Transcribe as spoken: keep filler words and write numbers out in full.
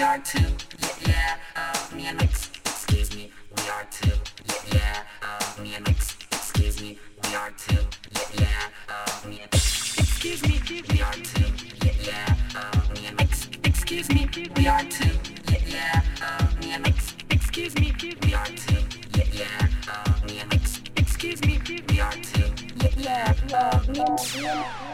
we are two, yeah, yeah, uh, me and Mix, excuse me, we are two, yeah, yeah, uh, me and Mix, excuse me, we are two, yeah, yeah, uh, me and excuse me, we are two, yeah, yeah, uh, me and Mix, excuse me, we are two, yeah, yeah, uh, me and Mix, excuse me, we are two, yeah, yeah, uh, me and Mix, excuse me, we are two, yeah, yeah, uh, me and